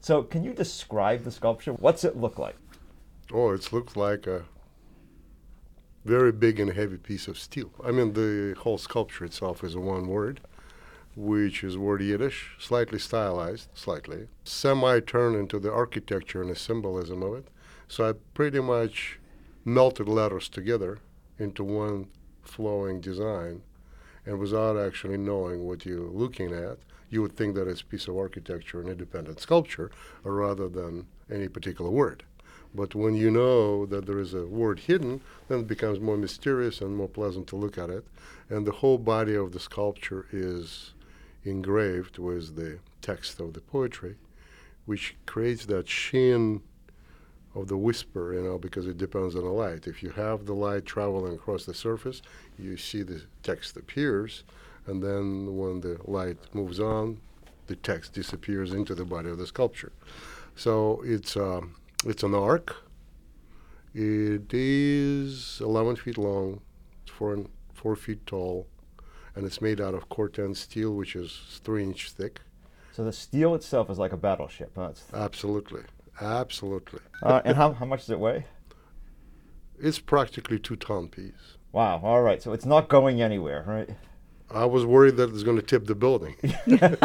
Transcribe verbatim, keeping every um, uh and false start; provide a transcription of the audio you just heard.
So can you describe the sculpture? What's it look like? Oh, it looks like a very big and heavy piece of steel. I mean, the whole sculpture itself is a one word, which is word Yiddish, slightly stylized, slightly, semi-turned into the architecture and the symbolism of it. So I pretty much melted letters together into one flowing design, and without actually knowing what you're looking at, you would think that it's a piece of architecture, an independent sculpture, rather than any particular word. But when you know that there is a word hidden, then it becomes more mysterious and more pleasant to look at it. And the whole body of the sculpture is engraved with the text of the poetry, which creates that sheen of the whisper, you know, because it depends on the light. If you have the light traveling across the surface, you see the text appears, and then when the light moves on, the text disappears into the body of the sculpture. So it's um, it's an arc. It is eleven feet long, it's four, and four feet tall, and it's made out of Corten steel, which is three inch thick. So the steel itself is like a battleship, huh? It's, Absolutely, absolutely. uh, and how, how much does it weigh? It's practically two ton piece. Wow, all right. So it's not going anywhere, right? I was worried that it's going to tip the building.